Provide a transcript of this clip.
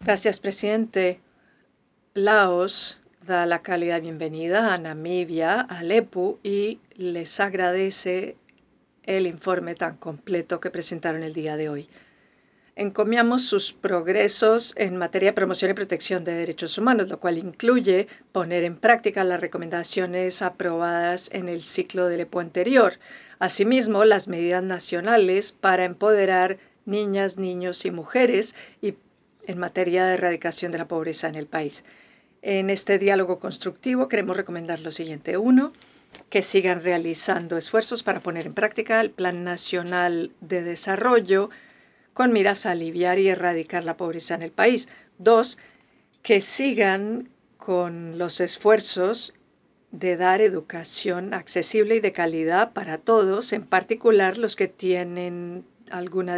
Gracias, presidente. Laos da la cálida bienvenida a Namibia, a Alepo, y les agradece el informe tan completo que presentaron el día de hoy. Encomiamos sus progresos en materia de promoción y protección de derechos humanos, lo cual incluye poner en práctica las recomendaciones aprobadas en el ciclo del EPO anterior. Asimismo, las medidas nacionales para empoderar niñas, niños y mujeres y en materia de erradicación de la pobreza en el país. En este diálogo constructivo queremos recomendar lo siguiente. Uno, que sigan realizando esfuerzos para poner en práctica el Plan Nacional de Desarrollo con miras a aliviar y erradicar la pobreza en el país. Dos, que sigan con los esfuerzos de dar educación accesible y de calidad para todos, en particular los que tienen alguna